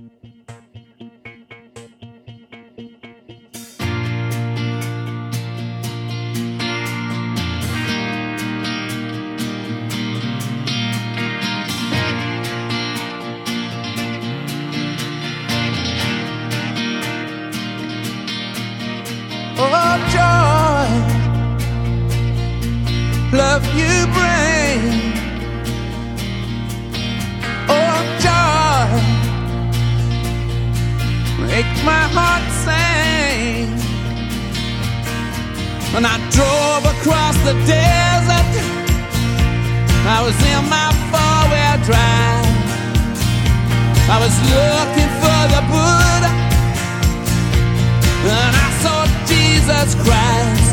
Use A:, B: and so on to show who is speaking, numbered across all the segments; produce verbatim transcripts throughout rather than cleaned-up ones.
A: Oh, joy, love you bring. Oh, joy, make my heart sing. When I drove across the desert, I was in my four-wheel drive. I was looking for the Buddha, and I saw Jesus Christ.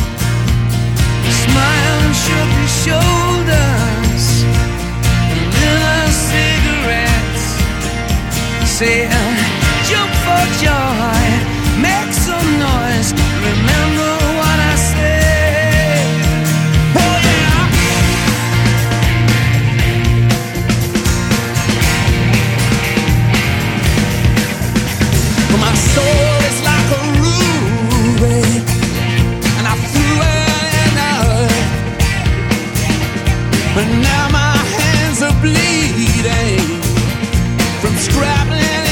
B: Smile and shrug his shoulders, lit a cigarette, saying, jump for joy, make some noise, remember what I said.
A: Oh yeah. My soul is like a ruby, and I threw it in the earth. But now my hands are bleeding from scrabbling